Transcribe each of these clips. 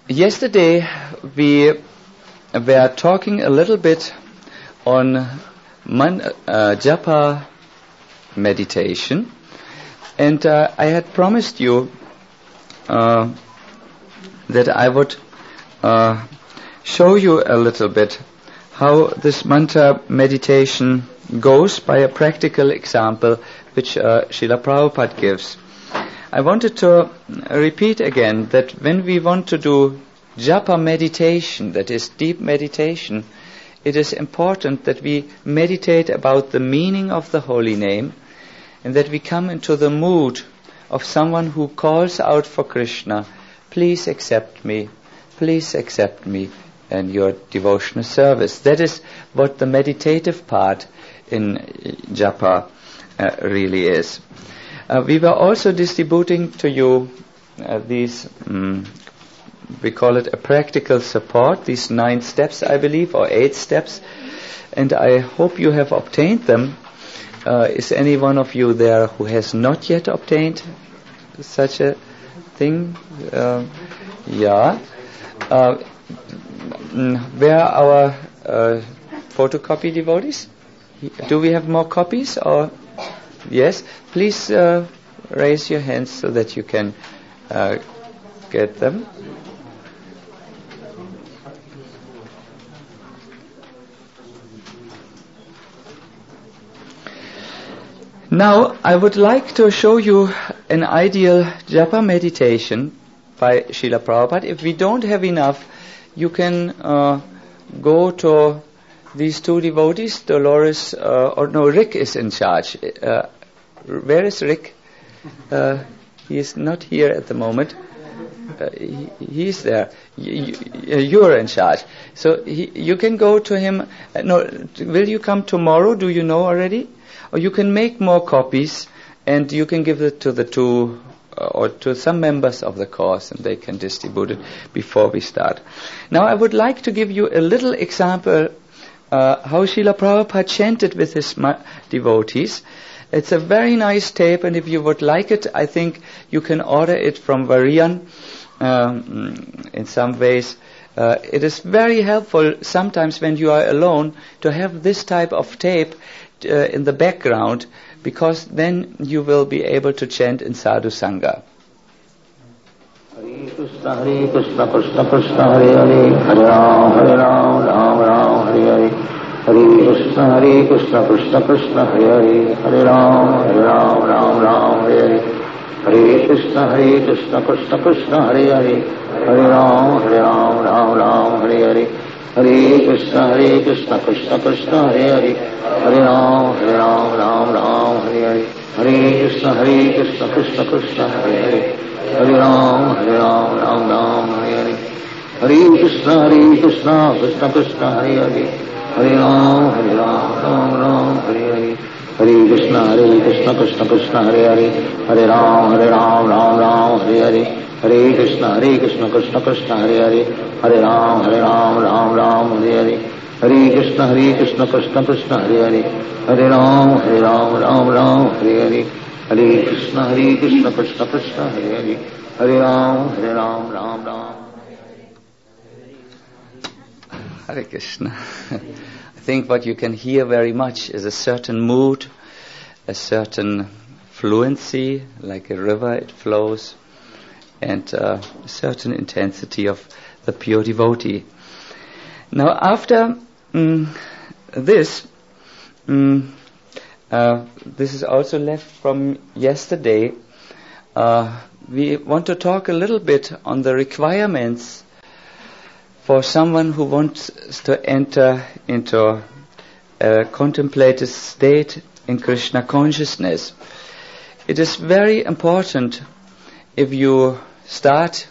Yesterday we were talking a little bit on japa meditation, and I had promised you that I would show you a little bit how this mantra meditation goes by a practical example which Srila Prabhupada gives. I wanted to repeat again that when we want to do japa meditation, that is deep meditation, it is important that we meditate about the meaning of the holy name and that we come into the mood of someone who calls out for Krishna, please accept me in your devotional service. That is what the meditative part in japa really is. We were also distributing to you these, we call it a practical support, these 9 steps, I believe, or 8 steps, and I hope you have obtained them. Is any one of you there who has not yet obtained such a thing? Yeah. Where are our photocopy devotees? Do we have more copies? Or yes? Please raise your hands so that you can get them. Now, I would like to show you an ideal japa meditation by Srila Prabhupada. If we don't have enough, you can go to these 2 devotees, Dolores, Rick is in charge. Where is Rick? He is not here at the moment. He's there. You are in charge. So you can go to him. Will you come tomorrow? Do you know already? Or you can make more copies and you can give it to the 2 or to some members of the course and they can distribute it before we start. Now I would like to give you a little example how Srila Prabhupada chanted with his devotees. It's a very nice tape, and if you would like it, I think you can order it from Varian in some ways. It is very helpful sometimes when you are alone to have this type of tape in the background, because then you will be able to chant in sadhu sangha. Hare Krishna, Krishna Krishna, Hare Hare, Hare Ram, Ram Ram, Hare Hare. Hare Krishna, Krishna Krishna, Hare Hare, Hare Ram, Ram Ram, Hare Hare. Hare Krishna, Krishna Krishna, Hare Hare, Hare Ram, Ram Ram, Hare Hare. Hare Krishna, Krishna Krishna, Hare Hare, Hare Ram, Ram Ram, Hare Hare. Hare Krishna, Krishna Krishna, Hare Hare, Hare Ram, Ram Ram, Hare Hare. Hare Krishna, Krishna Krishna, Hare Hare, Hare Ram, Ram Hare Hare. Hare Krishna, Krishna Krishna, Hare Hare, Hare Ram, Ram Hare Hare. Hare Krishna, Krishna Krishna, Hare Hare, Hare Ram, Ram Hare Hare. Hare Krishna, Krishna Krishna, Hare Hare, Hare Ram, Ram Hare Hare. Hare Krishna, Krishna Krishna, Hare Hare, Hare Ram, Ram. Hare Krishna. I think what you can hear very much is a certain mood, a certain fluency, like a river it flows, and a certain intensity of the pure devotee. Now after this is also left from yesterday, we want to talk a little bit on the requirements for someone who wants to enter into a contemplative state in Krishna consciousness. It is very important, if you start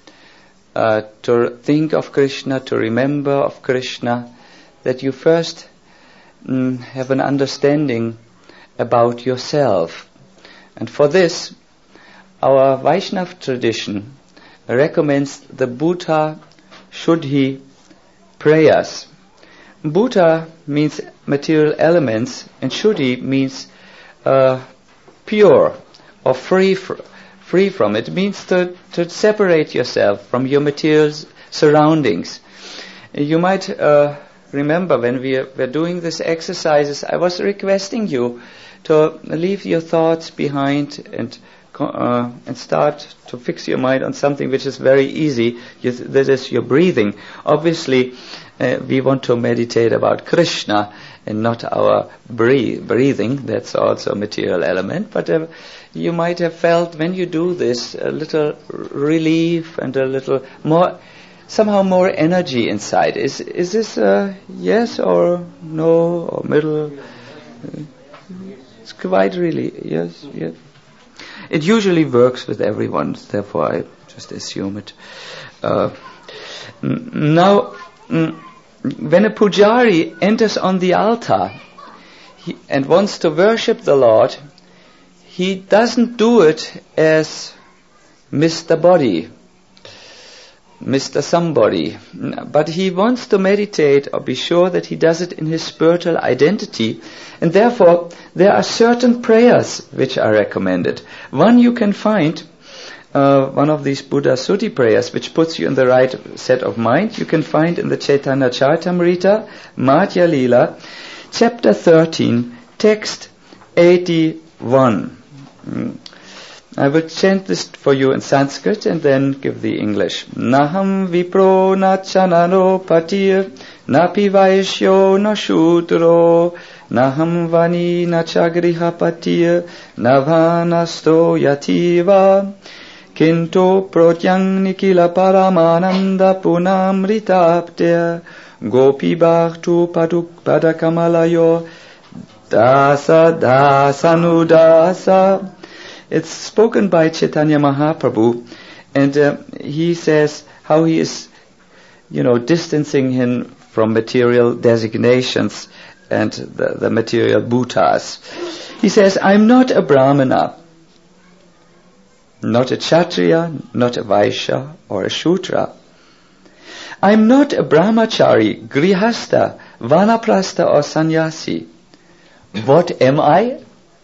to think of Krishna, to remember of Krishna, that you first have an understanding about yourself. And for this, our Vaishnava tradition recommends the Bhuta Shuddhi prayers. Bhuta means material elements, and Shuddhi means pure or free free from it. It means to separate yourself from your material surroundings. You might remember when we were doing these exercises, I was requesting you to leave your thoughts behind and start to fix your mind on something which is very easy. That is your breathing. Obviously, we want to meditate about Krishna and not our breathing. That's also a material element. But you might have felt when you do this a little relief and a little more, somehow more energy inside. Is this yes or no or middle? It's quite really yes. It usually works with everyone, therefore I just assume it. Now, when a pujari enters on the altar and wants to worship the Lord, he doesn't do it as Mr. Body, Mr. Somebody, but he wants to meditate or be sure that he does it in his spiritual identity, and therefore there are certain prayers which are recommended. One you can find, one of these Buddha Sutti prayers, which puts you in the right set of mind, you can find in the Chaitanya Charitamrita, Madhya Lila, chapter 13, text 81. I will chant this for you in Sanskrit and then give the English. Naham vipro na chanano patir, napi vaishyo na shudro, naham vani na chagriha patir, navanasto yativa, kinto protyang nikila paramananda punamritapter, gopi bhaktu paduk padakamalayo, dasa dasanudasa. It's spoken by Chaitanya Mahaprabhu, and he says how he is, distancing him from material designations and the material bhutas. He says, I'm not a Brahmana, not a Kshatriya, not a Vaishya or a Shudra. I'm not a Brahmachari, Grihastha, Vanaprastha or Sannyasi. What am I?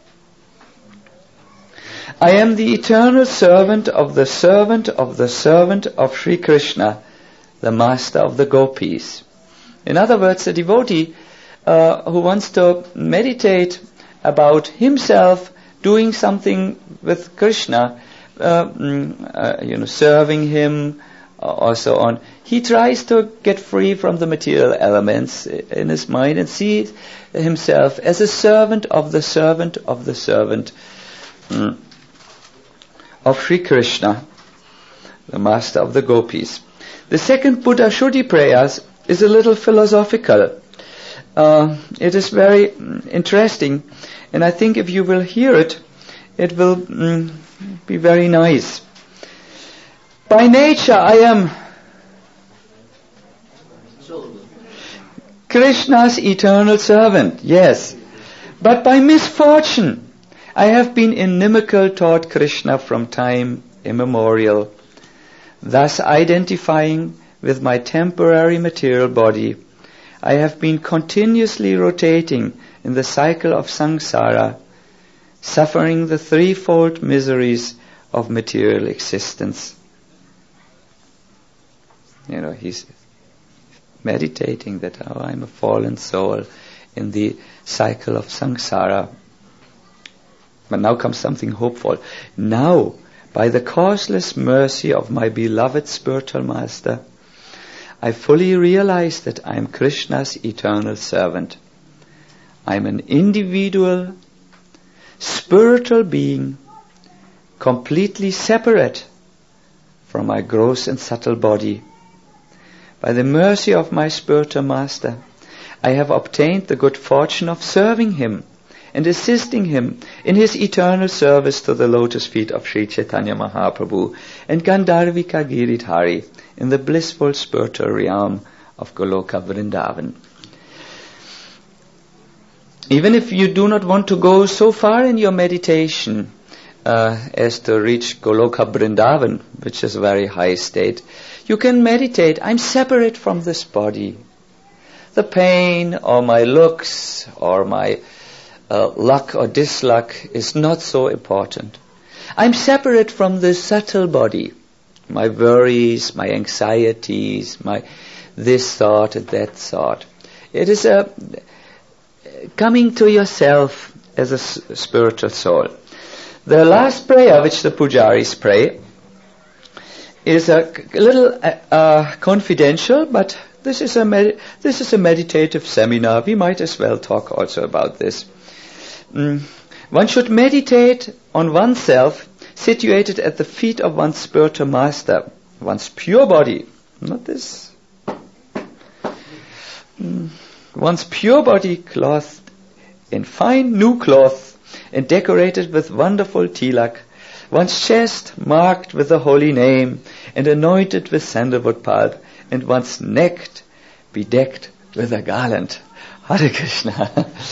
I am the eternal servant of the servant of the servant of Sri Krishna, the master of the gopis. In other words, a devotee who wants to meditate about himself doing something with Krishna, serving him or so on, he tries to get free from the material elements in his mind and see himself as a servant of the servant of the servant of Sri Krishna, the master of the gopis. The second Buddha Shuddhi prayers is a little philosophical. It is very interesting, and I think if you will hear it, it will be very nice. By nature I am Krishna's eternal servant, yes. But by misfortune I have been inimical toward Krishna from time immemorial, thus identifying with my temporary material body. I have been continuously rotating in the cycle of samsara, suffering the threefold miseries of material existence. He's meditating that I'm a fallen soul in the cycle of samsara. But now comes something hopeful. Now, by the causeless mercy of my beloved spiritual master, I fully realize that I am Krishna's eternal servant. I am an individual, spiritual being, completely separate from my gross and subtle body. By the mercy of my spiritual master, I have obtained the good fortune of serving him and assisting him in his eternal service to the lotus feet of Sri Chaitanya Mahaprabhu and Gandharvika Giridhari in the blissful spiritual realm of Goloka Vrindavan. Even if you do not want to go so far in your meditation as to reach Goloka Vrindavan, which is a very high state, you can meditate, I'm separate from this body. The pain or my looks or my luck or disluck is not so important. I'm separate from this subtle body. My worries, my anxieties, my this thought and that thought. It is a coming to yourself as a spiritual soul. The last prayer which the pujaris pray is a little confidential, but this is a meditative seminar. We might as well talk also about this. One should meditate on oneself situated at the feet of one's spiritual master, one's pure body, not this. One's pure body clothed in fine new cloth and decorated with wonderful tilak, one's chest marked with the holy name and anointed with sandalwood pulp, and one's neck bedecked with a garland. Hare Krishna.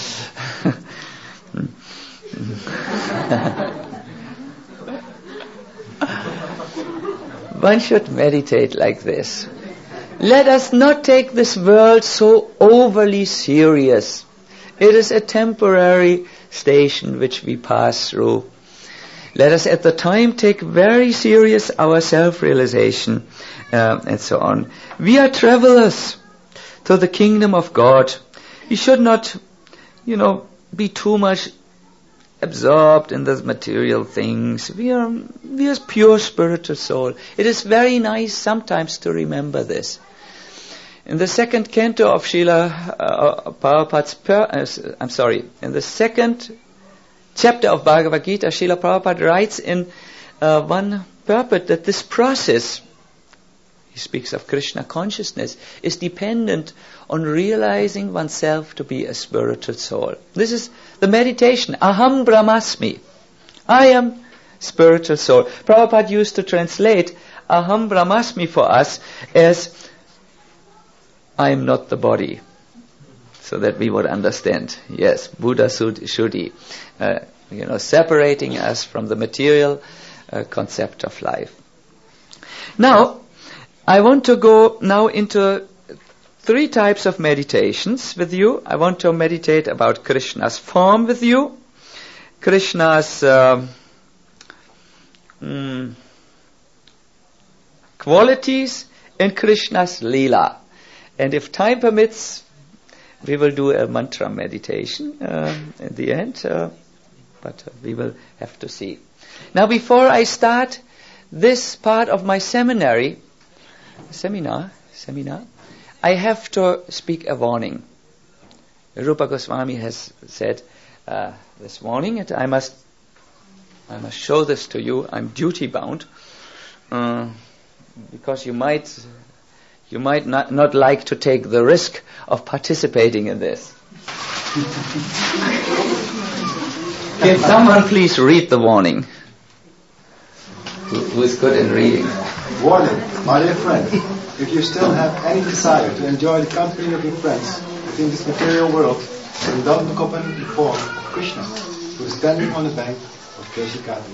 One should meditate like this. Let us not take this world so overly serious. It is a temporary station which we pass through. Let us at the time take very serious our self-realization and so on. We are travelers to the kingdom of God. We should not, be too much absorbed in the material things. We are pure spiritual soul. It is very nice sometimes to remember this. In the second canto of Srila Prabhupada's, in the second chapter of Bhagavad Gita, Srila Prabhupada writes in one purport that this process, he speaks of Krishna consciousness, is dependent on realizing oneself to be a spiritual soul. This is the meditation. Aham Brahmasmi. I am spiritual soul. Prabhupada used to translate Aham Brahmasmi for us as I am not the body, so that we would understand. Yes, Buddha Shuddhi, separating us from the material concept of life. Now, I want to go now into 3 types of meditations with you. I want to meditate about Krishna's form with you, Krishna's qualities, and Krishna's Leela. And if time permits, we will do a mantra meditation at the end, but we will have to see. Now, before I start this part of my seminar, I have to speak a warning. Rupa Goswami has said this warning, and I must show this to you. I'm duty bound, because you might not like to take the risk of participating in this. Can someone please read the warning? Who is good in reading? Warning, my dear friend, if you still have any desire to enjoy the company of your friends within this material world, then don't accompany the form of Krishna, who is standing on the bank of Keshikati.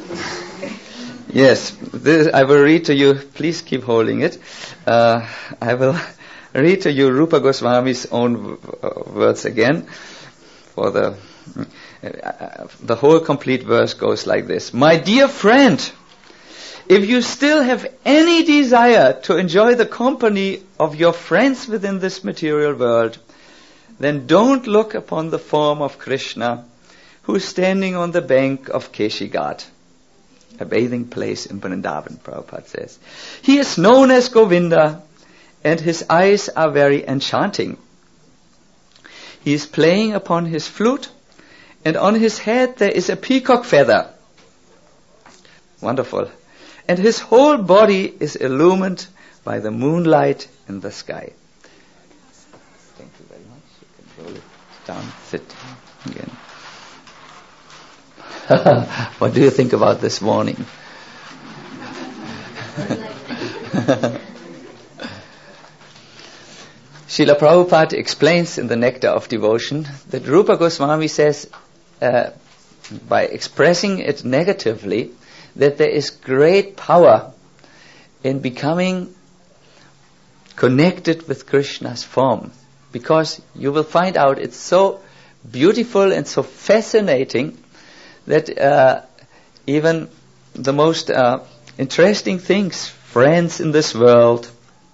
Yes, this I will read to you. Please keep holding it. I will read to you Rupa Goswami's own words again. For the whole complete verse goes like this: My dear friend, if you still have any desire to enjoy the company of your friends within this material world, then don't look upon the form of Krishna, who is standing on the bank of Keshighat, a bathing place in Vrindavan, Prabhupada says. He is known as Govinda, and his eyes are very enchanting. He is playing upon his flute, and on his head there is a peacock feather. Wonderful. And his whole body is illumined by the moonlight in the sky. Thank you very much. You can roll it down, sit again. What do you think about this warning? Srila Prabhupada explains in the Nectar of Devotion that Rupa Goswami says, by expressing it negatively, that there is great power in becoming connected with Krishna's form, because you will find out it's so beautiful and so fascinating that even the most interesting things, friends in this world,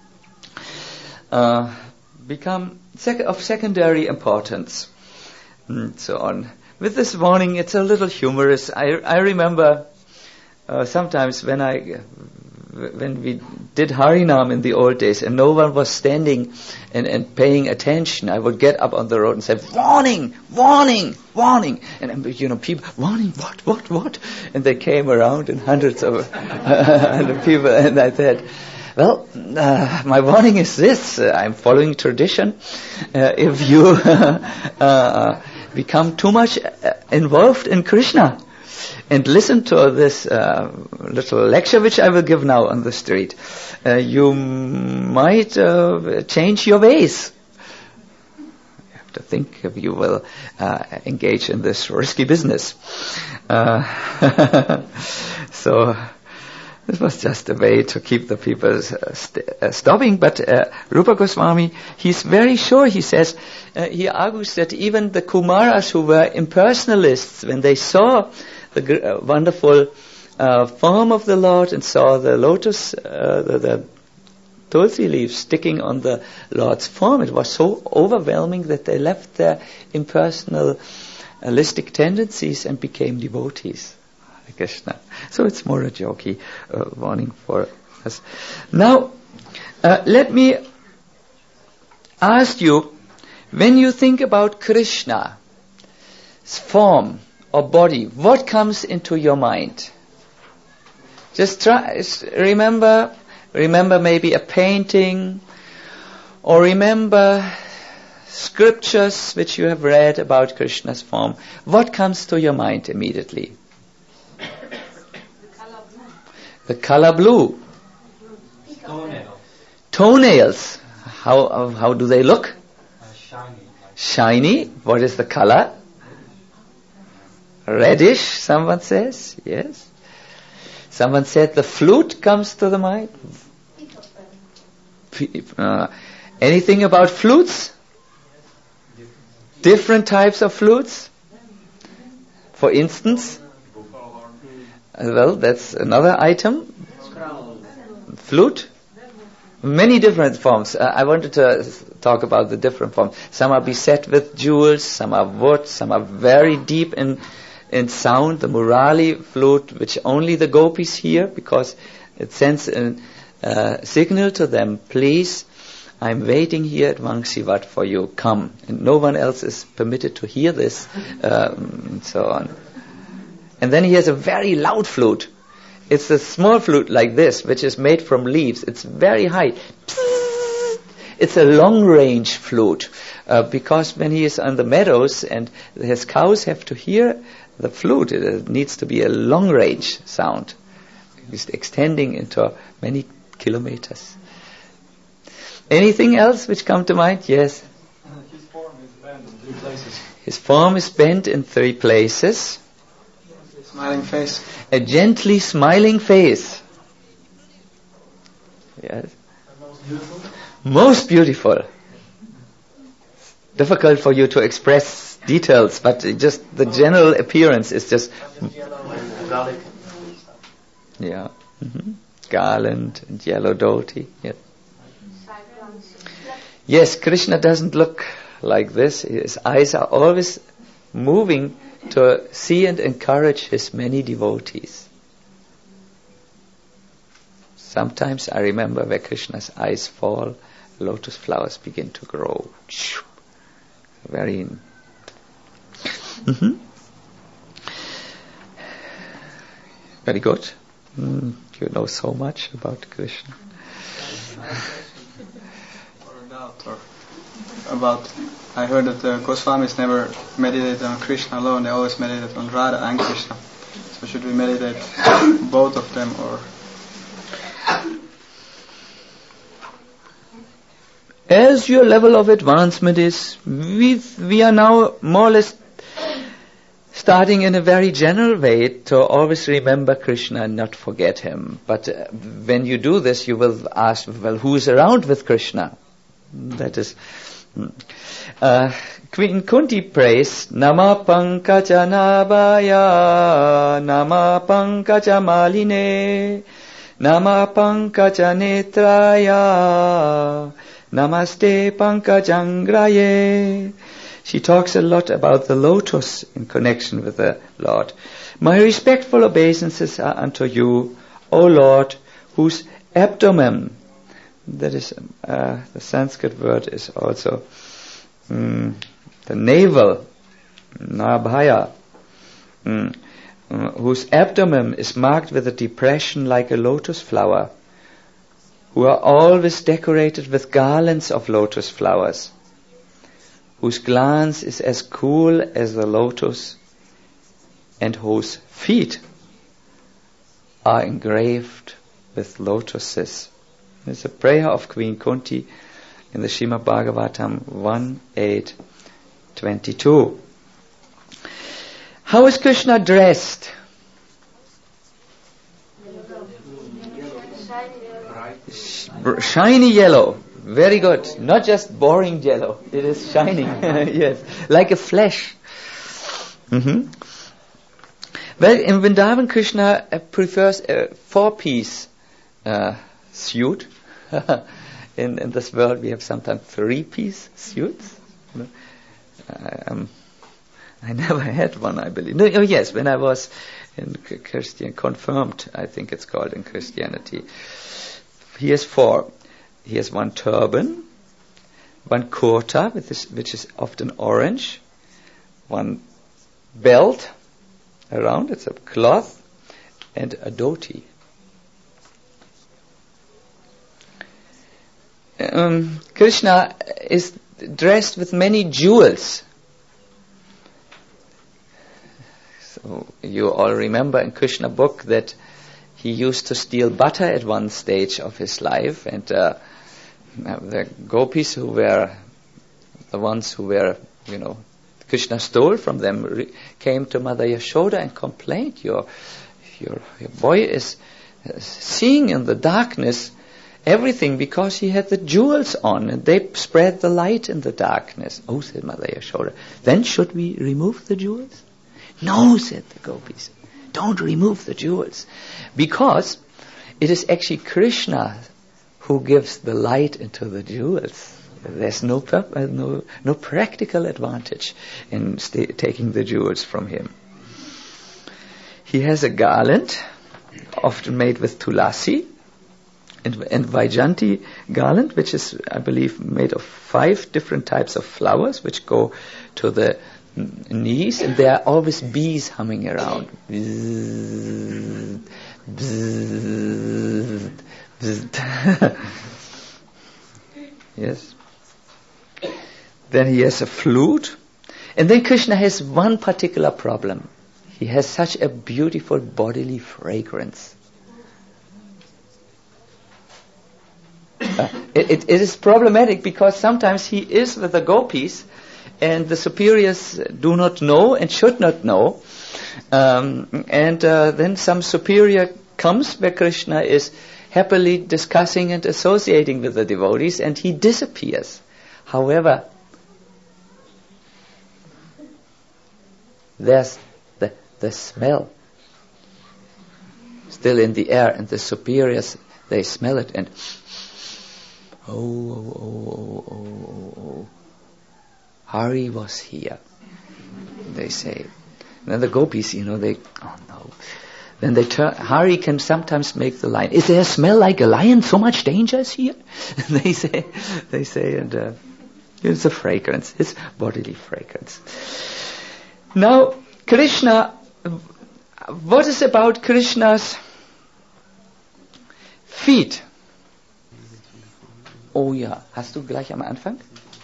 become of secondary importance, and so on. With this warning, it's a little humorous. I remember sometimes when we did Harinam in the old days and no one was standing and paying attention, I would get up on the road and say, warning, warning, warning. And people, warning, what? And they came around in hundreds of people, and I said, well, my warning is this, I'm following tradition. If you become too much involved in Krishna, and listen to this little lecture which I will give now on the street, you might change your ways. You have to think if you will engage in this risky business. So this was just a way to keep the people stopping. But Rupa Goswami, he's very sure. He says, he argues that even the Kumaras who were impersonalists, when they saw the wonderful form of the Lord and saw the lotus, the tulsi leaves sticking on the Lord's form, it was so overwhelming that they left their impersonalistic tendencies and became devotees. Hare Krishna. So it's more a jokey warning for us. Now, let me ask you, when you think about Krishna's form or body, what comes into your mind? Just remember maybe a painting, or remember scriptures which you have read about Krishna's form. What comes to your mind immediately? The color blue. Toenails. How do they look? Shiny. What is the color? Reddish, someone says. Yes. Someone said the flute comes to the mind. Anything about flutes? Different types of flutes? For instance? Well, that's another item. Flute? Many different forms. I wanted to talk about the different forms. Some are beset with jewels, some are wood, some are very deep in sound. The Murali flute, which only the gopis hear, because it sends a signal to them, please, I'm waiting here at Vangsivat for you, come. And no one else is permitted to hear this, and so on. And then he has a very loud flute. It's a small flute like this, which is made from leaves. It's very high. It's a long-range flute, because when he is on the meadows and his cows have to hear the flute, it needs to be a long-range sound. It's extending into many kilometers. Anything else which come to mind? Yes? His form is bent in 3 places. His form is bent in 3 places. Smiling face. A gently smiling face. Yes. Most beautiful. Most beautiful. Difficult for you to express details, but just the general appearance is just... Garlic. Yeah. Mm-hmm. Garland and yellow dhoti. Yes. Yes, Krishna doesn't look like this. His eyes are always moving to see and encourage his many devotees. Sometimes I remember where Krishna's eyes fall, lotus flowers begin to grow. Very... Mm-hmm. Very good. You know so much about Krishna. I heard that the Goswamis never meditated on Krishna alone, they always meditated on Radha and Krishna. So should we meditate both of them, or? As your level of advancement is, we are now more or less starting in a very general way to always remember Krishna and not forget him. But when you do this, you will ask, well, who is around with Krishna? That is Queen Kunti prays, Nama Pankaja Nabaya, Nama Pankaja Maline, Nama Pankaja Netraya, Namaste Pankajangraye. She talks a lot about the lotus in connection with the Lord. My respectful obeisances are unto you, O Lord, whose abdomen, that is, the Sanskrit word is also the navel, nabhaya, whose abdomen is marked with a depression like a lotus flower, who are always decorated with garlands of lotus flowers, whose glance is as cool as the lotus, and whose feet are engraved with lotuses. It's a prayer of Queen Kunti in the Srimad Bhagavatam 1.8.22. How is Krishna dressed? Shiny yellow. Very good. Not just boring yellow. It is shining. Yes. Like a flesh. Mm-hmm. Well, in Vrindavan, Krishna prefers a 4-piece suit. In this world, we have sometimes 3-piece suits. I never had one, I believe. No, oh yes, when I was in Christian confirmed, I think it's called in Christianity. He has 4. He has 1 turban, 1 kurta, which is often orange, 1 belt around, it's a cloth, and a dhoti. Krishna is dressed with many jewels. So you all remember in Krishna book that he used to steal butter at one stage of his life, and the gopis who were the ones who were, Krishna stole from them, came to Mother Yashoda and complained, your boy is seeing in the darkness everything because he had the jewels on and they spread the light in the darkness. Oh, said Mother Yashoda, then should we remove the jewels? No, said the gopis, don't remove the jewels, because it is actually Krishna who gives the light into the jewels. There's no practical advantage in taking the jewels from him. He has a garland, often made with tulasi, and Vaijanti garland, which is, I believe, made of 5 different types of flowers, which go to the knees, and there are always bees humming around. Bzzz, bzzz, bzzz. Yes. Then he has a flute. And then Krishna has one particular problem. He has such a beautiful bodily fragrance. It is problematic because sometimes he is with the gopis and the superiors do not know and should not know. Then some superior comes where Krishna is happily discussing and associating with the devotees, and he disappears. However, there's the smell still in the air, and the superiors, they smell it, and oh, Hari was here, they say. And then the gopis, they, oh no. Then they turn, Hari can sometimes make the line, is there a smell like a lion? So much danger is here? And they say, and it's a fragrance, it's bodily fragrance. Now, Krishna, what is about Krishna's feet? Oh ja, hast du gleich am Anfang?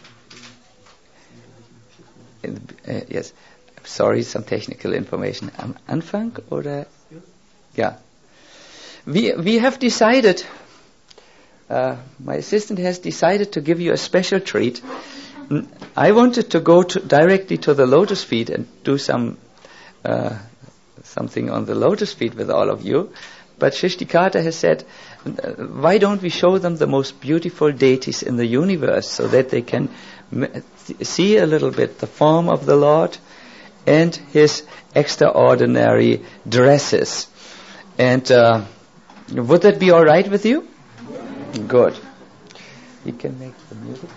Yes, sorry, some technical information. Am Anfang oder? Yeah. We have decided, my assistant has decided to give you a special treat. I wanted to go directly to the lotus feet and do something on the lotus feet with all of you, but Shrishtikata has said, why don't we show them the most beautiful deities in the universe so that they can see a little bit the form of the Lord and his extraordinary dresses. And would that be all right with you? Good. You can make the music.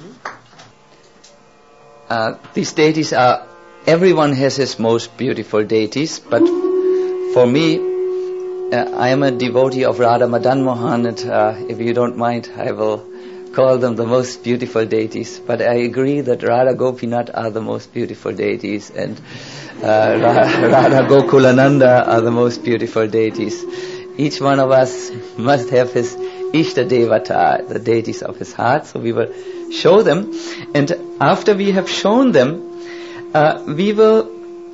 These deities are, everyone has his most beautiful deities, but for me, I am a devotee of Radha Madan Mohan, and if you don't mind, I will call them the most beautiful deities. But I agree that Radha Gopinath are the most beautiful deities, and Radha Gokulananda are the most beautiful deities. Each one of us must have his Ishta Devata, the deities of his heart, so we will show them. And after we have shown them, we will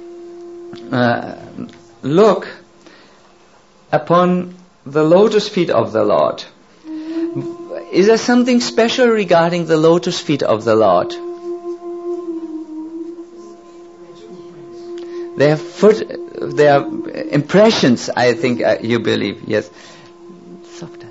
look upon the lotus feet of the Lord. Is there something special regarding the lotus feet of the Lord? Their impressions, I think you believe, yes. Softer.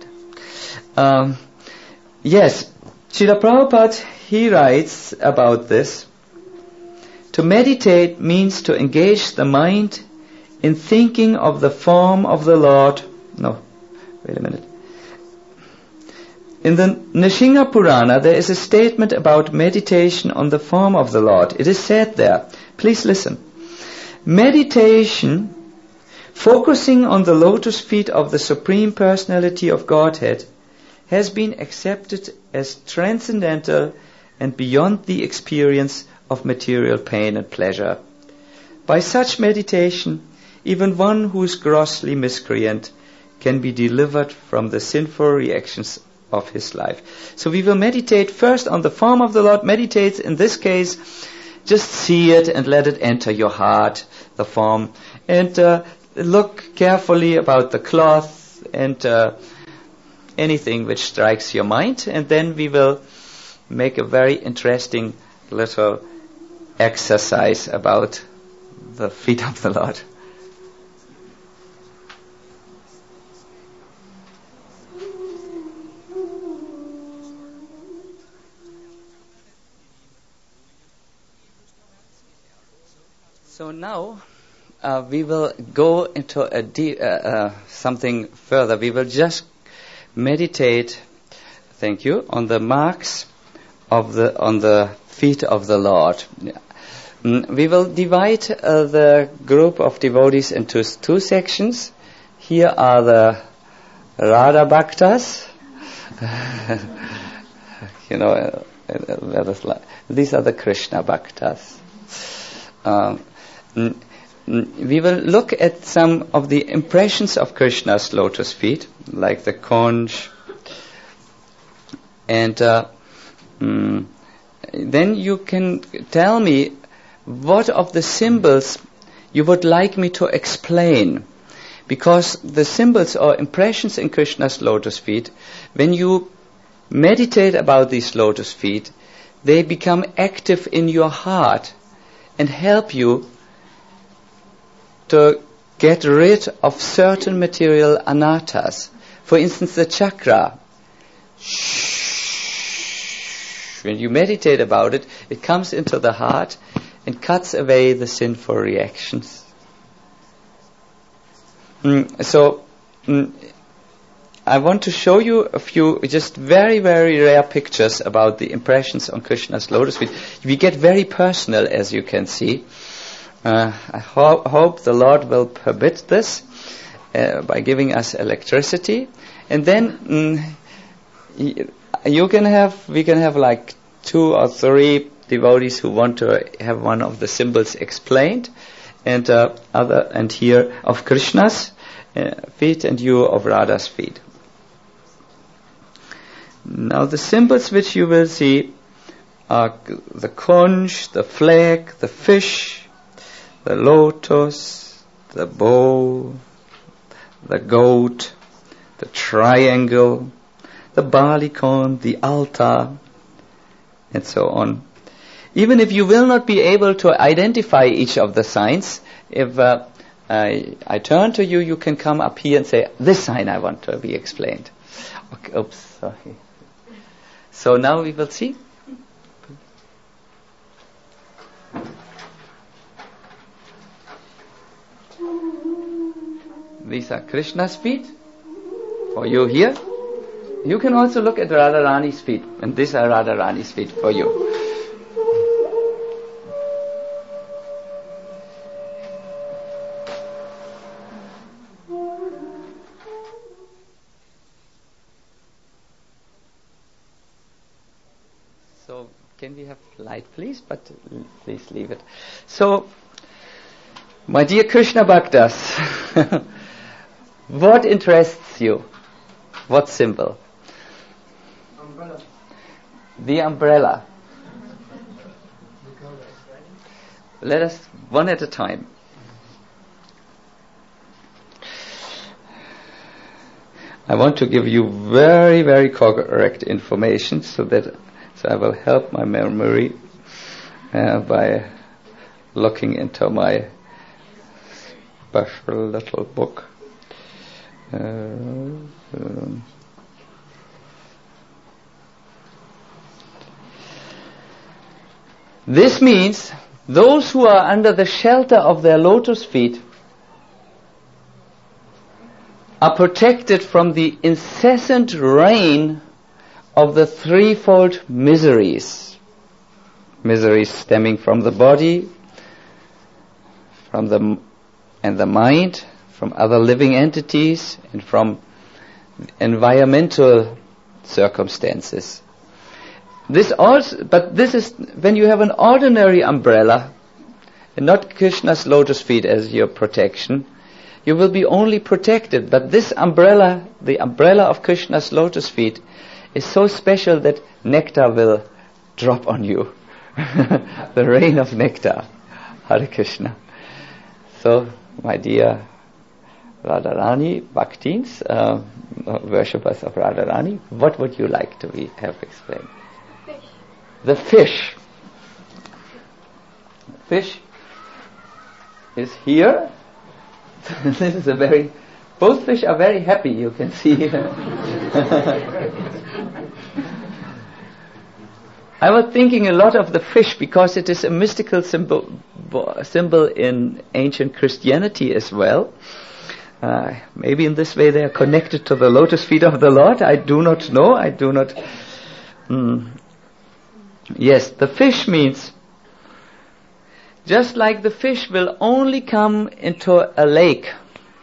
Yes, Srila Prabhupada, he writes about this. To meditate means to engage the mind in thinking of the form of the Lord. No, wait a minute. In the Nishinga Purana, there is a statement about meditation on the form of the Lord. It is said there, please listen. Meditation, focusing on the lotus feet of the Supreme Personality of Godhead, has been accepted as transcendental and beyond the experience of material pain and pleasure. By such meditation, even one who is grossly miscreant can be delivered from the sinful reactions of his life. So we will meditate first on the form of the Lord. Meditate, in this case, just see it and let it enter your heart, the form. And look carefully about the cloth and anything which strikes your mind. And then we will make a very interesting little exercise about the feet of the Lord. So now we will go into something further. We will just meditate, thank you, on the marks on the feet of the Lord. We will divide the group of devotees into two sections. Here are the Radha Bhaktas. These are the Krishna Bhaktas. We will look at some of the impressions of Krishna's lotus feet, like the conch, and then you can tell me what of the symbols you would like me to explain, because the symbols or impressions in Krishna's lotus feet, when you meditate about these lotus feet, they become active in your heart and help you to get rid of certain material anarthas. For instance, the chakra. When you meditate about it, it comes into the heart and cuts away the sinful reactions. I want to show you a few just very, very rare pictures about the impressions on Krishna's lotus feet. We get very personal, as you can see. I hope the Lord will permit this by giving us electricity, and then we can have like 2 or 3 devotees who want to have one of the symbols explained, and here of Krishna's feet and you of Radha's feet. Now the symbols which you will see are the conch, the flag, the fish, the lotus, the bow, the goat, the triangle, the barley corn, the altar, and so on. Even if you will not be able to identify each of the signs, if I turn to you, you can come up here and say, this sign I want to be explained. Okay, oops, sorry. So now we will see. These are Krishna's feet for you here. You can also look at Radharani's feet, and these are Radharani's feet for you. So, can we have light, please? But please leave it. So, my dear Krishna Bhaktas, what interests you? What symbol? Umbrella. The umbrella. Let us one at a time. I want to give you very, very correct information so I will help my memory by looking into my special little book. This means those who are under the shelter of their lotus feet are protected from the incessant rain of the threefold miseries. Miseries stemming from the body, from the mind, from other living entities, and from environmental circumstances. This is when you have an ordinary umbrella, and not Krishna's lotus feet as your protection, you will be only protected. But this umbrella, the umbrella of Krishna's lotus feet, is so special that nectar will drop on you. The rain of nectar. Hare Krishna. So, my dear Radharani Bhaktins, worshippers of Radharani, what would you like to have explained? Fish. The fish. Fish is here. This is both fish are very happy, you can see. I was thinking a lot of the fish because it is a mystical symbol in ancient Christianity as well. Maybe in this way they are connected to the lotus feet of the Lord. I do not know. Yes, the fish means, just like the fish will only come into a lake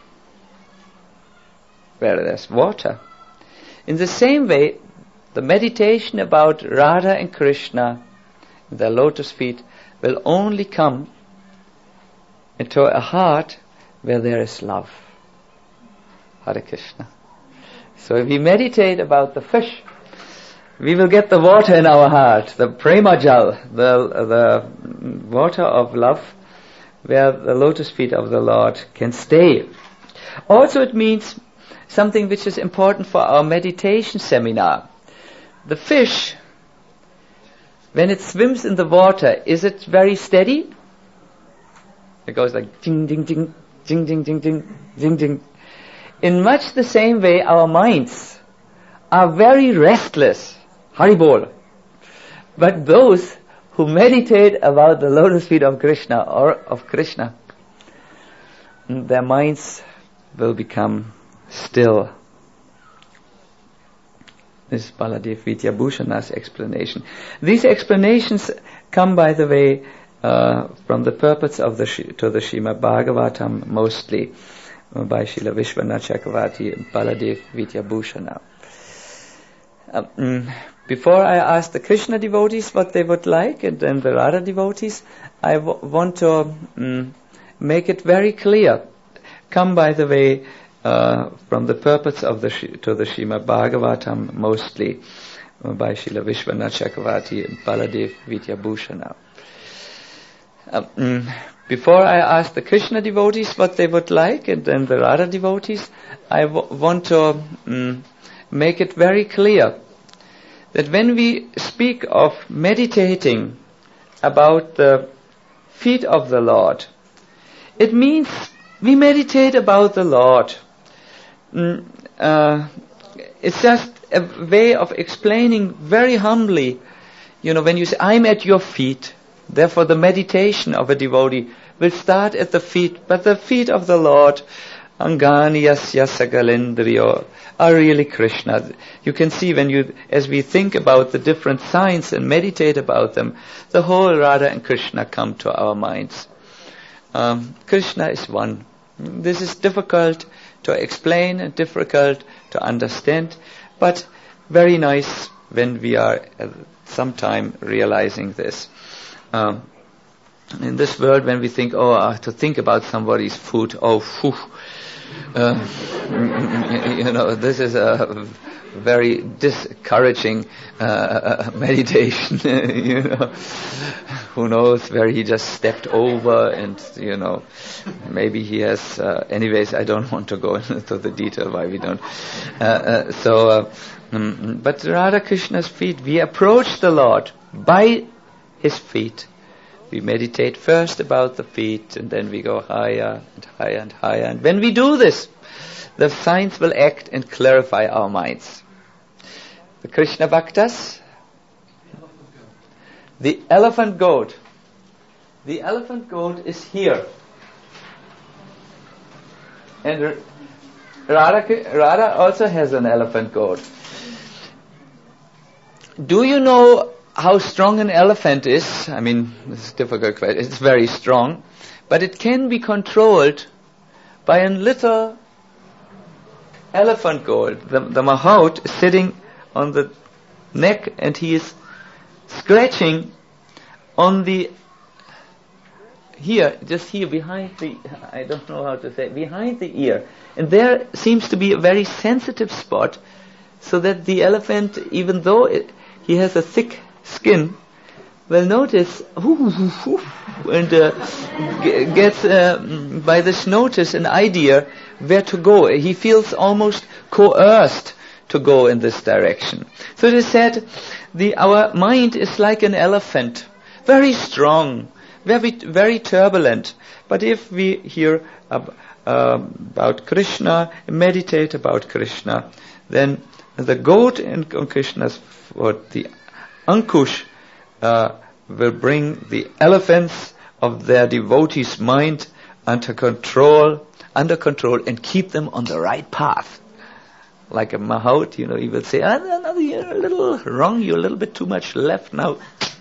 where there's water. In the same way, the meditation about Radha and Krishna, their lotus feet, will only come into a heart where there is love. Hare Krishna. So if we meditate about the fish, we will get the water in our heart, the prema jal, the water of love, where the lotus feet of the Lord can stay. Also it means something which is important for our meditation seminar. The fish, when it swims in the water, is it very steady? It goes like ding, ding, ding, ding, ding, ding, ding, ding, ding. In much the same way, our minds are very restless. Haribol. But those who meditate about the lotus feet of Krishna or of Krishna, their minds will become still. This is Baladev Vidyabhushana's explanation. These explanations come, by the way, from the purports to the Srimad Bhagavatam mostly, by Srila Vishwanath Chakravarti and Baladev Vidyabhushana. Before I ask the Krishna devotees what they would like, and then the Radha devotees, I want to make it very clear. Come, by the way, from the purports to the Srimad Bhagavatam mostly, by Srila Vishwanath Chakravarti and Baladev Vidyabhushana. Before I ask the Krishna devotees what they would like, and then the Radha devotees, I want to make it very clear that when we speak of meditating about the feet of the Lord, it means we meditate about the Lord. It's just a way of explaining very humbly, when you say, I'm at your feet, therefore the meditation of a devotee will start at the feet, but the feet of the Lord, Angani Yasya Sagalendriyo, are really Krishna. You can see as we think about the different signs and meditate about them, the whole Radha and Krishna come to our minds. Krishna is one. This is difficult to explain and difficult to understand, but very nice when we are at some time realizing this. In this world, when we think, to think about somebody's food, this is a very discouraging meditation. Who knows where he just stepped over, and maybe he has. Anyways, I don't want to go into the detail why we don't. But Radha Krishna's feet, we approach the Lord by His feet. We meditate first about the feet, and then we go higher and higher and higher. And when we do this, the signs will act and clarify our minds. The Krishna Bhaktas, the elephant goat. The elephant goat is here. And Radha also has an elephant goat. Do you know how strong an elephant is? I mean, this is a difficult question. It's very strong, but it can be controlled by a little elephant goat. The mahout is sitting on the neck, and he is scratching on just here behind I don't know how to say, behind the ear. And there seems to be a very sensitive spot, so that the elephant, even though he has a thick skin, will notice and gets by this notice an idea where to go. He feels almost coerced to go in this direction. So it is said our mind is like an elephant, very strong, very, very turbulent. But if we hear about Krishna, meditate about Krishna, then the goat in Krishna's foot, the Ankush, will bring the elephants of their devotees' mind under control, and keep them on the right path. Like a mahout, he will say, no, you're a little wrong, you're a little bit too much left now.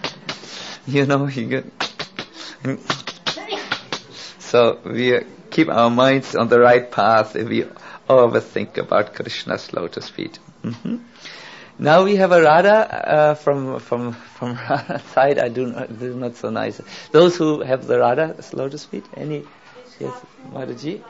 So we keep our minds on the right path if we always think about Krishna's lotus feet. Mm-hmm. Now we have a Radha from Radha's side. This is not so nice. Those who have the Radha's lotus feet, any? Yes, Mataji.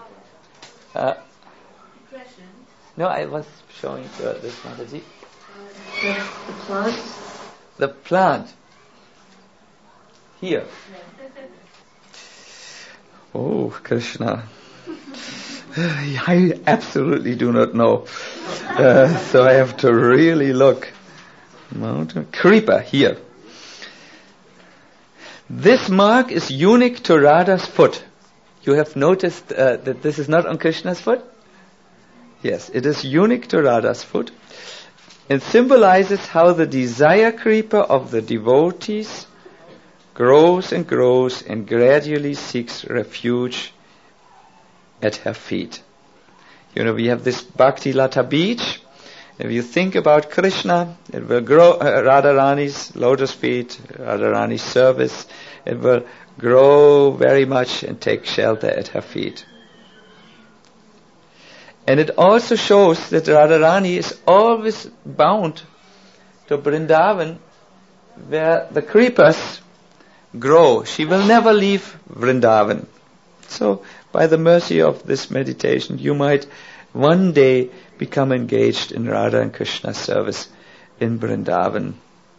No, I was showing this Mataji. The plant. The plant. Here. Oh, Krishna. I absolutely do not know. So I have to really look. Mountain creeper here. This mark is unique to Radha's foot. You have noticed that this is not on Krishna's foot? Yes, it is unique to Radha's foot. It symbolizes how the desire creeper of the devotees grows and grows and gradually seeks refuge at her feet. We have this Bhakti Lata beach. If you think about Krishna, it will grow, Radharani's lotus feet, Radharani's service, it will grow very much and take shelter at her feet. And it also shows that Radharani is always bound to Vrindavan, where the creepers grow. She will never leave Vrindavan. So, by the mercy of this meditation, you might one day become engaged in Radha and Krishna service in Vrindavan.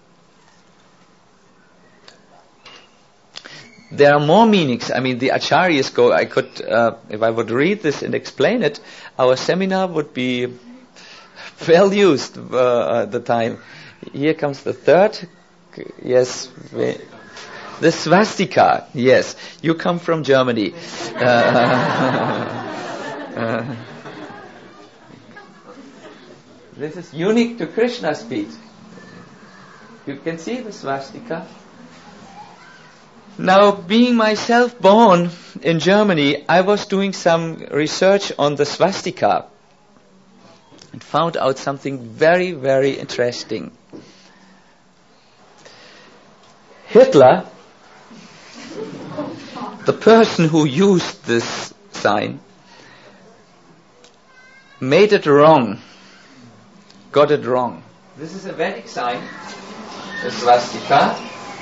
There are more meanings. I mean, the acharyas go. I could, if I would read this and explain it, our seminar would be well used at the time. Here comes the third. Yes. The swastika, yes. You come from Germany. This is unique to Krishna's feet. You can see the swastika. Now, being myself born in Germany, I was doing some research on the swastika and found out something very, very interesting. Hitler, the person who used this sign, made it wrong, got it wrong. This is a Vedic sign, the swastika.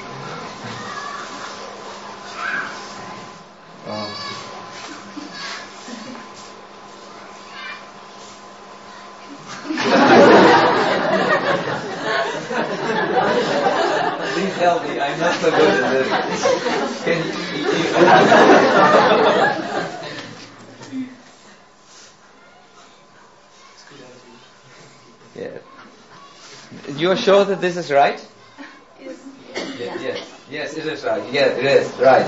Please help me, I'm not so good at this. Can yeah. You are sure that this is right? Yes, it is right. Yes, it is right.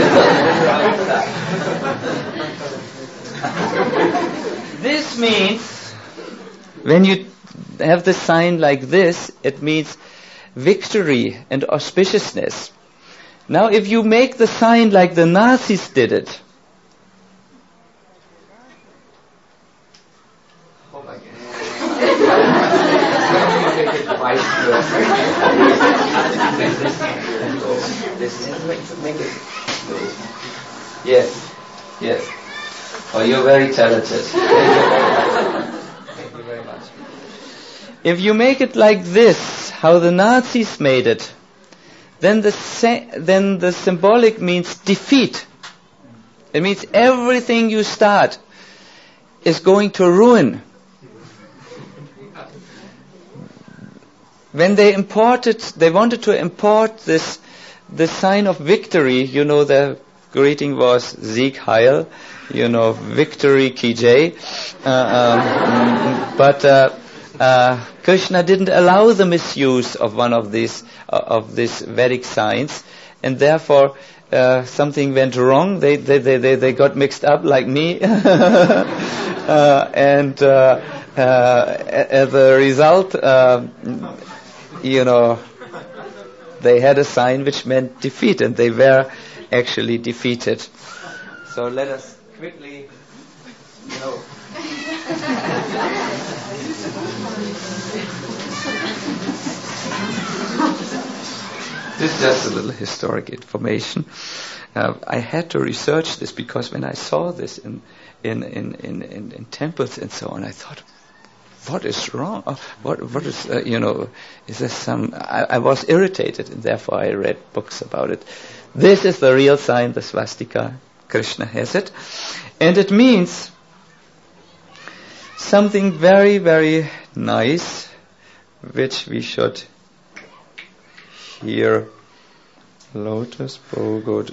This means, when you have the sign like this, it means victory and auspiciousness. Now, if you make the sign like the Nazis did it, Yes. Oh, you're very talented. Thank you very much. If you make it like this, how the Nazis made it, then the symbolic means defeat. It means everything you start is going to ruin. When they wanted to import this sign of victory, the greeting was Sieg Heil, victory ki jai. But Krishna didn't allow the misuse of one of these Vedic signs, and therefore something went wrong. They got mixed up like me, and as a result, they had a sign which meant defeat, and they were actually defeated. So let us quickly, This is just a little historic information. I had to research this because when I saw this in temples and so on, I thought, what is wrong? What is, is there some... I was irritated, and therefore I read books about it. This is the real sign, the swastika. Krishna has it. And it means something very, very nice, which we should hear. Lotus bow good.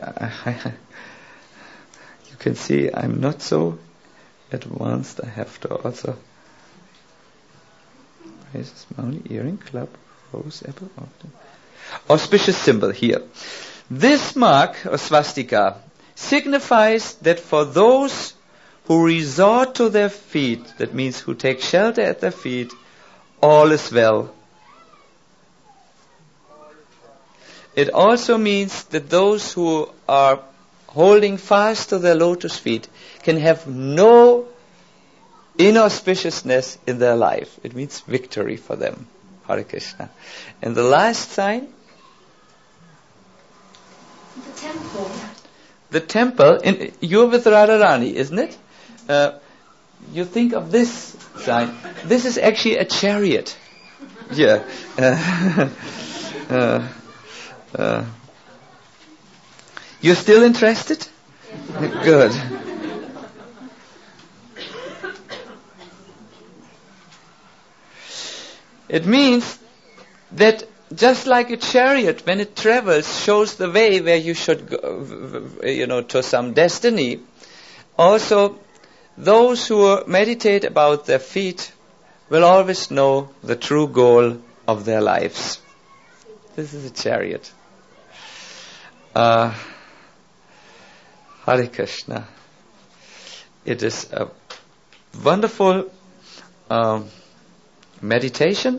You can see I'm not so advanced. I have to also... Raises Mount, earring, club, rose, apple, often. Auspicious symbol here. This mark, or swastika, signifies that for those who resort to their feet, that means who take shelter at their feet, all is well. It also means that those who are holding fast to their lotus feet can have no inauspiciousness in their life. It means victory for them. Hare Krishna. And the last sign? The temple. The temple, you're with Radharani, isn't it? You think of this sign. This is actually a chariot. Yeah. You're still interested? Yeah. Good. It means that just like a chariot, when it travels, shows the way where you should go, to some destiny. Also, those who meditate about their feet will always know the true goal of their lives. This is a chariot. Hare Krishna. It is a wonderful meditation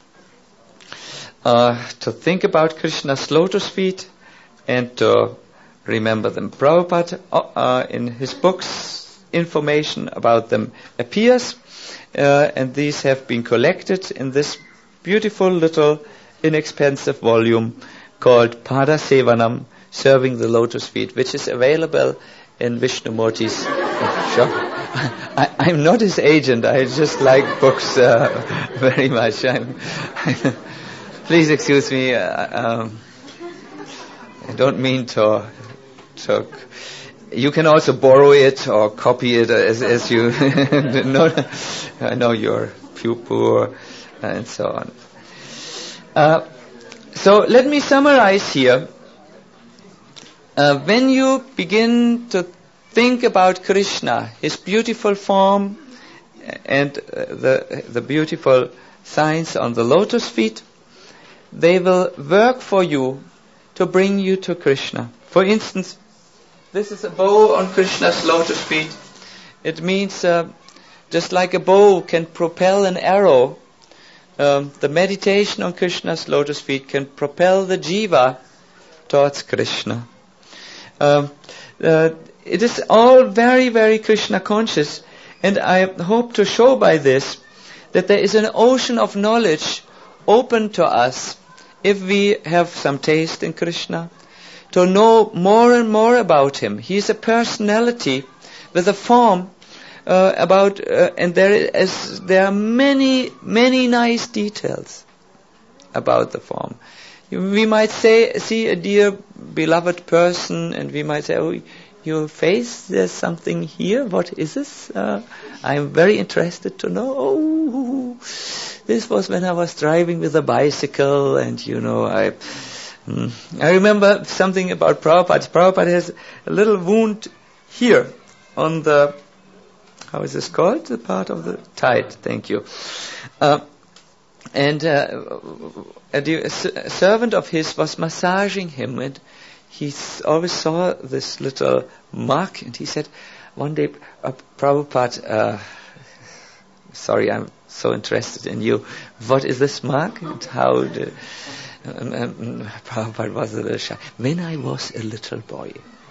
to think about Krishna's lotus feet and to remember them. Prabhupada, in his books, information about them appears, and these have been collected in this beautiful little inexpensive volume called Pada Sevanam, Serving the Lotus Feet, which is available in Vishnumurti's shop. I'm not his agent. I just like books very much. Please excuse me. I don't mean to. You can also borrow it or copy it as you know. I know you're poor and so on. So let me summarize here. When you begin to think about Krishna, his beautiful form and the beautiful signs on the lotus feet, they will work for you to bring you to Krishna. For instance, this is a bow on Krishna's lotus feet. It means just like a bow can propel an arrow, the meditation on Krishna's lotus feet can propel the jiva towards Krishna. It is all very, very Krishna conscious, and I hope to show by this that there is an ocean of knowledge open to us if we have some taste in Krishna, to know more and more about him. He is a personality with a form and there are many, many nice details about the form. We might see a dear beloved person, and we might say, "Oh, your face, there's something here. What is this? I'm very interested to know." Oh, this was when I was driving with a bicycle, and I remember something about Prabhupada. Prabhupada has a little wound here on the, how is this called? The part of the tide. Thank you. And a servant of his was massaging him, and he always saw this little mark, and he said one day, "Prabhupada, sorry, I'm so interested in you. What is this mark?" And how Prabhupada was a little shy. "When I was a little boy,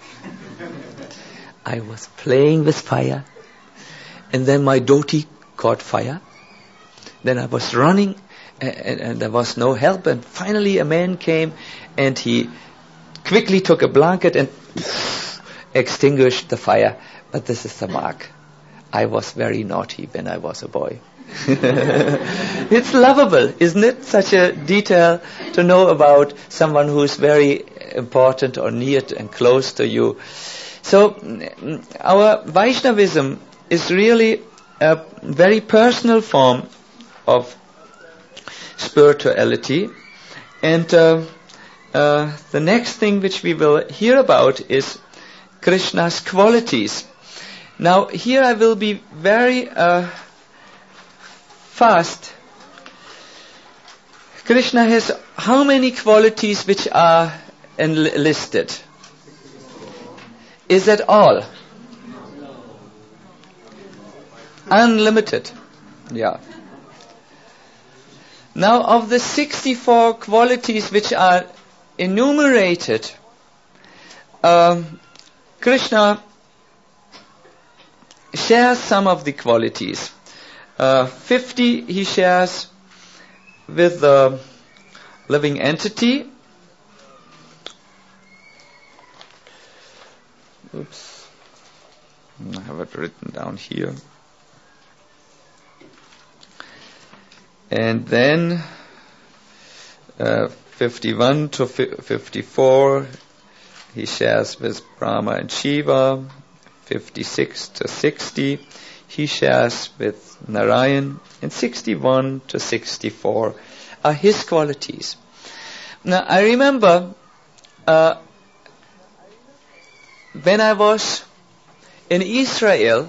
I was playing with fire, and then my dhoti caught fire. Then I was running, and there was no help, and finally a man came, and he quickly took a blanket and extinguished the fire. But this is the mark. I was very naughty when I was a boy." It's lovable, isn't it? Such a detail to know about someone who is very important or near and close to you. So our Vaishnavism is really a very personal form of spirituality. And the next thing which we will hear about is Krishna's qualities. Now here I will be very fast. Krishna has how many qualities which are enlisted? Is that all? Unlimited. Yeah. Now of the 64 qualities which are enumerated, Krishna shares some of the qualities. 50 he shares with the living entity. Oops. I have it written down here. And then 51 to 54 he shares with Brahma and Shiva. 56 to 60 he shares with Narayan, and 61 to 64 are his qualities. Now I remember when I was in Israel,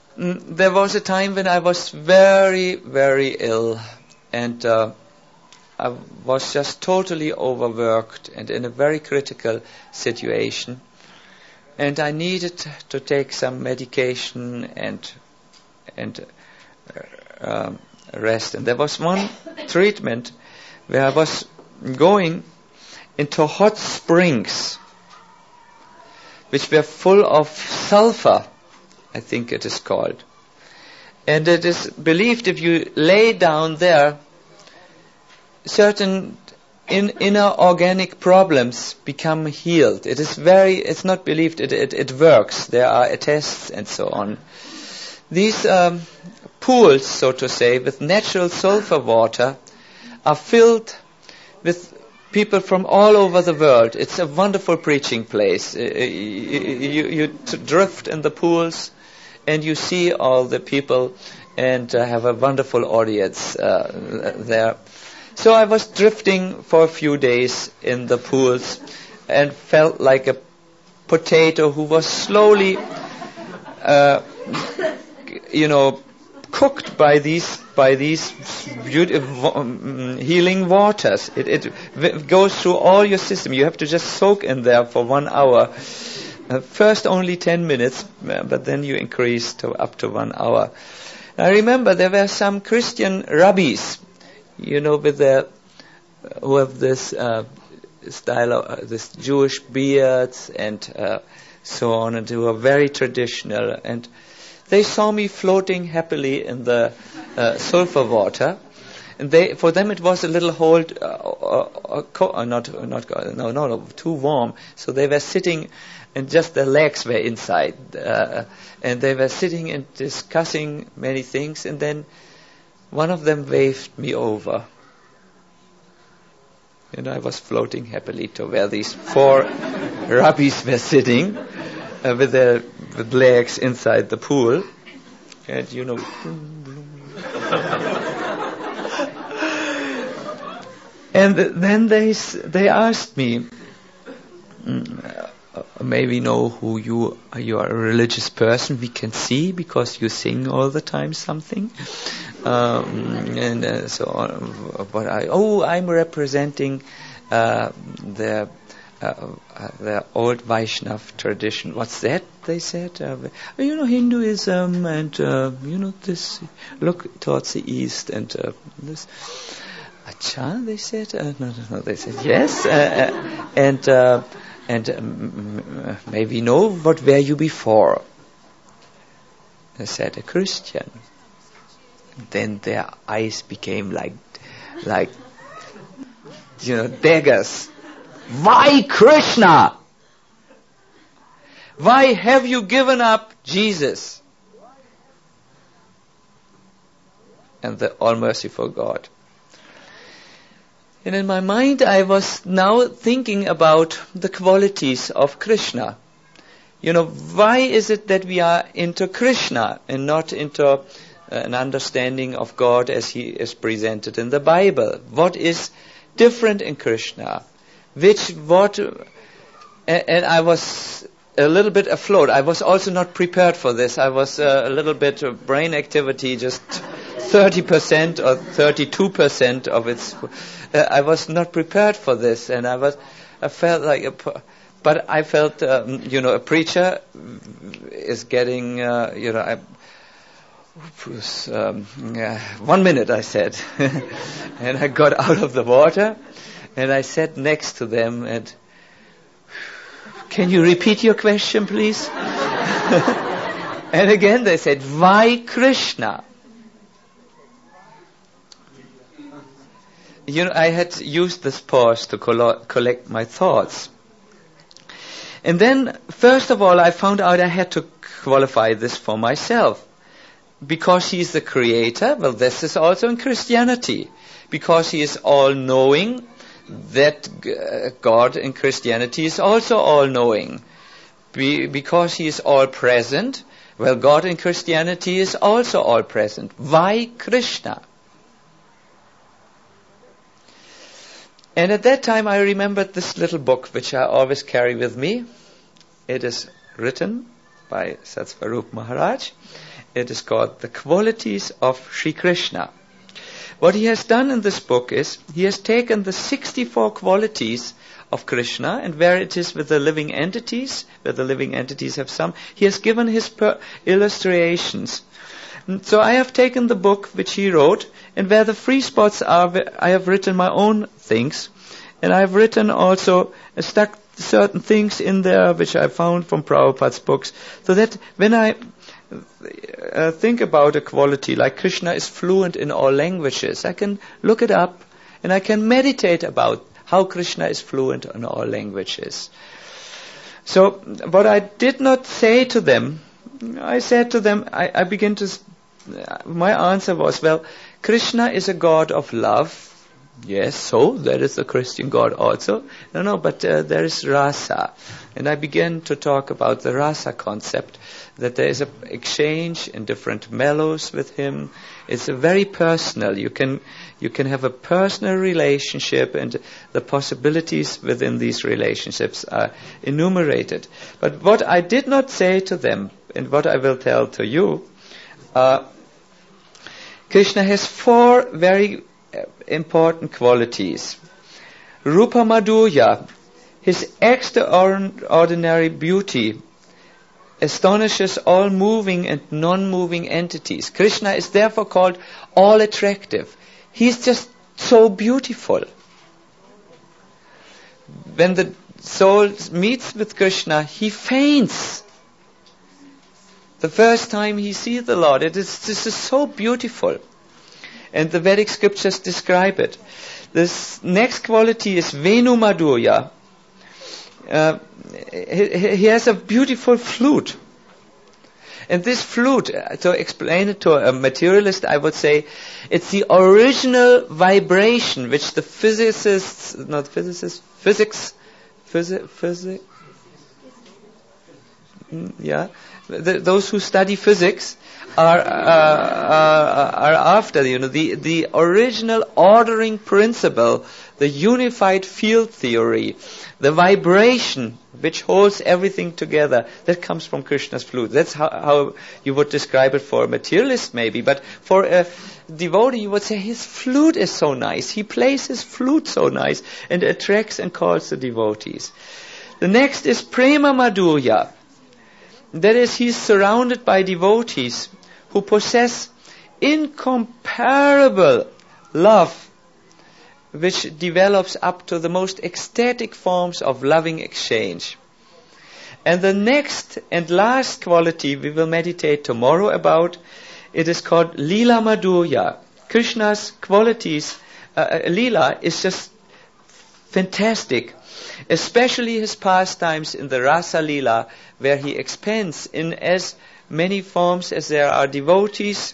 there was a time when I was very, very ill, and I was just totally overworked and in a very critical situation. And I needed to take some medication and rest. And there was one treatment where I was going into hot springs, which were full of sulfur, I think it is called. And it is believed if you lay down there, certain inner organic problems become healed. It's not believed, it works. There are tests and so on. These pools, so to say, with natural sulfur water are filled with people from all over the world. It's a wonderful preaching place. You drift in the pools and you see all the people and have a wonderful audience there. So I was drifting for a few days in the pools and felt like a potato who was slowly, cooked by these beautiful healing waters. It goes through all your system. You have to just soak in there for 1 hour. First only 10 minutes, but then you increase to up to 1 hour. I remember there were some Christian rabbis, with who have this style of this Jewish beards and so on, and who are very traditional. And they saw me floating happily in the sulfur water, and for them it was a little too warm. So they were sitting, and just their legs were inside, and they were sitting and discussing many things. And then one of them waved me over. And I was floating happily to where these 4 rabbis were sitting with their legs inside the pool. And and then they asked me, may we know who you are? You are a religious person, we can see, because you sing all the time something. And so on. But I'm representing the old Vaishnav tradition. What's that? They said. Hinduism, and this. Look towards the east, and this. Acha, they said. No. They said yes, and maybe know what were you before? They said a Christian. Then their eyes became like daggers. Why Krishna? Why have you given up Jesus? And the all-merciful God. And in my mind I was now thinking about the qualities of Krishna. Why is it that we are into Krishna and not into an understanding of God as he is presented in the Bible? What is different in Krishna? And I was a little bit afloat. I was also not prepared for this. I was a little bit of brain activity, just 30% or 32% of its. I was not prepared for this, and I felt like a preacher is getting, 1 minute, I said. And I got out of the water, and I sat next to them, and, can you repeat your question, please? And again they said, why Krishna? I had used this pause to collect my thoughts. And then, first of all, I found out I had to qualify this for myself. Because he is the creator, well, this is also in Christianity. Because he is all-knowing, that God in Christianity is also all-knowing. Because he is all-present, well, God in Christianity is also all-present. Why Krishna? And at that time I remembered this little book which I always carry with me. It is written by Satsvarup Maharaj. It is called The Qualities of Sri Krishna. What he has done in this book is, he has taken the 64 qualities of Krishna, and where it is with the living entities, where the living entities have some, he has given his illustrations. And so I have taken the book which he wrote, and where the free spots are, I have written my own things, and I have written also, stuck certain things in there which I found from Prabhupada's books, so that when I think about a quality like Krishna is fluent in all languages, I can look it up and I can meditate about how Krishna is fluent in all languages. So what I did not say to them, I said to them, my answer was, well, Krishna is a God of love. Yes, so there is a Christian God also. No, but there is rasa. And I began to talk about the rasa concept, that there is an exchange in different mellows with him. It's very personal. You can have a personal relationship, and the possibilities within these relationships are enumerated. But what I did not say to them, and what I will tell to you, Krishna has 4 very important qualities. Rupa Madhurya, his extraordinary beauty, astonishes all moving and non-moving entities. Krishna is therefore called all attractive. He's just so beautiful. When the soul meets with Krishna, he faints. The first time he sees the Lord, this is so beautiful. And the Vedic scriptures describe it. This next quality is Venu Madhurya. He has a beautiful flute. And this flute, to explain it to a materialist, I would say, it's the original vibration which the those who study physics are after, the original ordering principle, the unified field theory, the vibration which holds everything together, that comes from Krishna's flute. That's how you would describe it for a materialist maybe, but for a devotee you would say his flute is so nice, he plays his flute so nice and attracts and calls the devotees. The next is Prema Madhurya. That is, he's surrounded by devotees who possess incomparable love, which develops up to the most ecstatic forms of loving exchange. And the next and last quality we will meditate tomorrow about, it is called Leela Madhurya. Krishna's qualities, Leela is just fantastic. Especially his pastimes in the Rasa Leela, where he expands in as many forms as there are devotees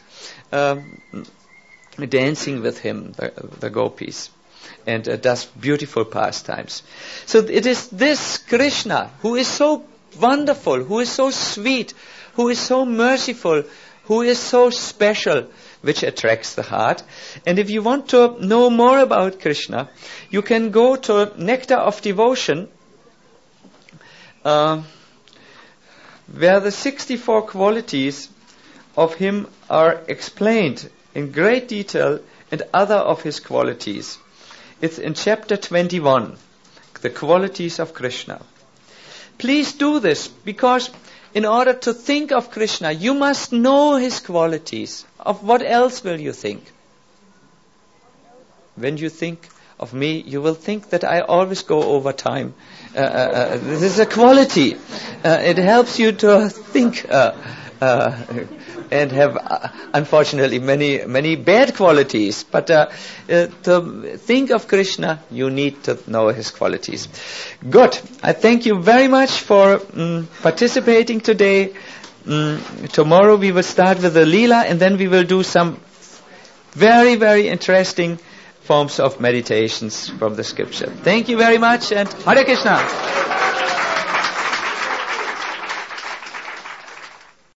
dancing with him, the gopis, and does beautiful pastimes. So it is this Krishna who is so wonderful, who is so sweet, who is so merciful, who is so special, which attracts the heart. And if you want to know more about Krishna, you can go to Nectar of Devotion, where the 64 qualities of him are explained in great detail, and other of his qualities. It's in chapter 21, the qualities of Krishna. Please do this, because in order to think of Krishna, you must know his qualities. Of what else will you think? When you think of me, you will think that I always go over time. This is a quality. It helps you to think and have, unfortunately, many bad qualities. But to think of Krishna, you need to know his qualities. Good. I thank you very much for participating today. Tomorrow we will start with the Leela, and then we will do some very, very interesting forms of meditations from the scripture. Thank you very much, and Hare Krishna.